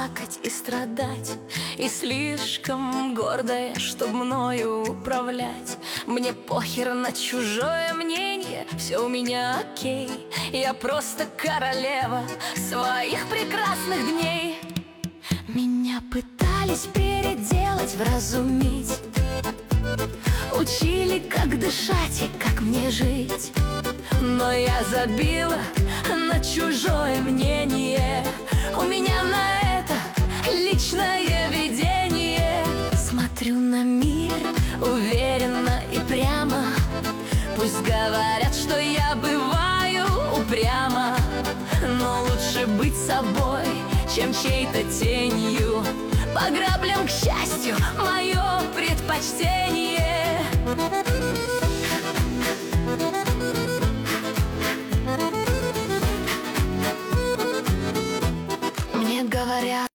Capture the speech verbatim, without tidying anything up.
плакать и страдать, и слишком гордая, чтоб мною управлять. Мне похер на чужое мнение, все у меня окей. Я просто королева своих прекрасных дней. Меня пытались переделать, вразумить, учили, как дышать и как мне жить. Но я забила на чужое мнение, у меня на это личное видение. Смотрю на мир уверенно и прямо, пусть говорят, что я бываю упряма, но лучше быть собой, чем чьей-то тенью. По граблям, к счастью, мое предпочтение. Мне говорят,